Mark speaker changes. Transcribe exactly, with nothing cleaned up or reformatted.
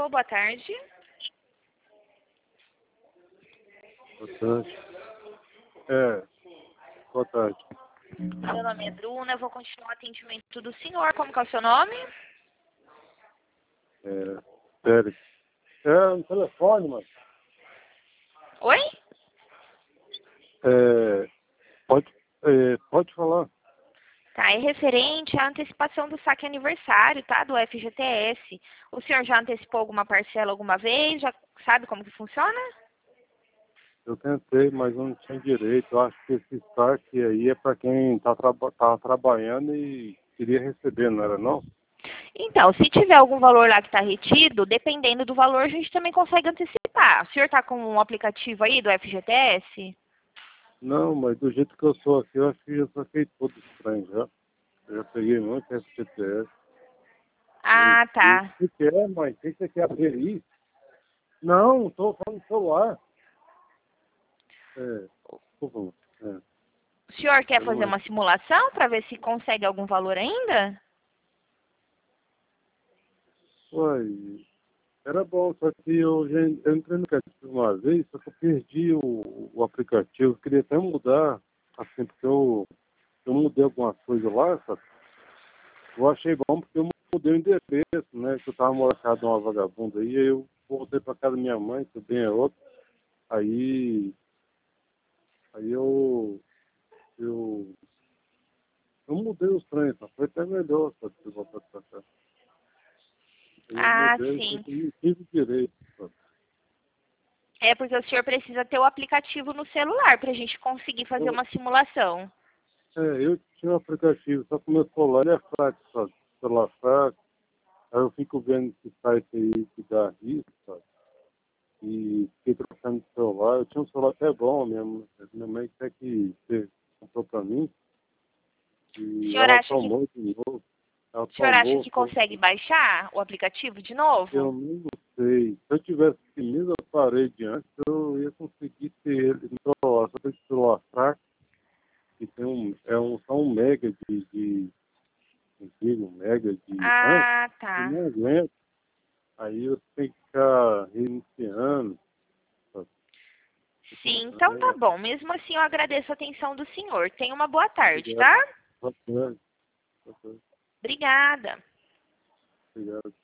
Speaker 1: boa tarde.
Speaker 2: Boa tarde. É, boa tarde.
Speaker 1: Meu nome é Bruna, eu vou continuar o atendimento do senhor. Como que é o seu nome?
Speaker 2: É, sério. É, no telefone, mano.
Speaker 1: Oi?
Speaker 2: É, pode, é, pode falar.
Speaker 1: Tá, é referente à antecipação do saque aniversário, tá? Do F G T S. O senhor já antecipou alguma parcela alguma vez? Já sabe como que funciona?
Speaker 2: Eu tentei, mas eu não tinha direito. Eu acho que esse saque aí é para quem tá, traba tá trabalhando e queria receber, não era não?
Speaker 1: Então, se tiver algum valor lá que está retido, dependendo do valor, a gente também consegue antecipar. O senhor está com um aplicativo aí do F G T S?
Speaker 2: Não, mas do jeito que eu sou aqui, eu acho que já saquei todo estranho já. Eu já peguei muito F G T S.
Speaker 1: Ah,
Speaker 2: E o
Speaker 1: tá.
Speaker 2: que que é, mãe? O que você quer abrir aí? Não, estou falando no celular. É, por favor. É,
Speaker 1: O senhor quer
Speaker 2: era
Speaker 1: fazer
Speaker 2: uma...
Speaker 1: uma simulação para ver se consegue algum valor ainda?
Speaker 2: Uai, era bom, só que eu já en- eu entrei no aplicativo uma vez, só que eu perdi o, o aplicativo. Eu queria até mudar, assim, porque eu, eu mudei algumas coisas lá, sabe? Eu achei bom porque eu mudei o endereço, né? Que eu tava morando na casa de uma vagabunda aí, aí eu voltei pra casa da minha mãe, que bem é outro. Aí, aí eu, eu, eu mudei os trens, sabe? Foi até melhor, sabe, de voltar pra cá. Aí eu
Speaker 1: Ah,
Speaker 2: mudei, só
Speaker 1: sim.
Speaker 2: que eu não tive direito, sabe?
Speaker 1: É porque o senhor precisa ter o aplicativo no celular para a gente conseguir fazer
Speaker 2: Eu,
Speaker 1: uma simulação.
Speaker 2: é, eu tinha um aplicativo, só que o meu celular é fraco, sabe? Celular fraco. Aí eu fico vendo esse site aí que dá risco, sabe? E fiquei trocando de celular. Eu tinha um celular até bom mesmo. Minha mãe até que você comprou pra mim.
Speaker 1: O
Speaker 2: E
Speaker 1: senhor
Speaker 2: ela
Speaker 1: acha que,
Speaker 2: tomou de novo. Ela
Speaker 1: o senhor acha
Speaker 2: tomou,
Speaker 1: que
Speaker 2: foi.
Speaker 1: consegue baixar o aplicativo de novo?
Speaker 2: Eu não sei. Se eu tivesse mesmo aparelho antes, eu ia conseguir ter ele no celular. Só que esse celular fraco, que tem um, é um, só um mega de, de um mega de RAM,
Speaker 1: Ah,
Speaker 2: eu
Speaker 1: tá.
Speaker 2: não aguento. Aí eu tenho que ficar reiniciando. Sabe?
Speaker 1: Sim, então tá
Speaker 2: É,
Speaker 1: bom. Mesmo assim, eu agradeço a atenção do senhor. Tenha uma boa tarde,
Speaker 2: obrigado.
Speaker 1: tá?
Speaker 2: Obrigado.
Speaker 1: Obrigada.
Speaker 2: Obrigado.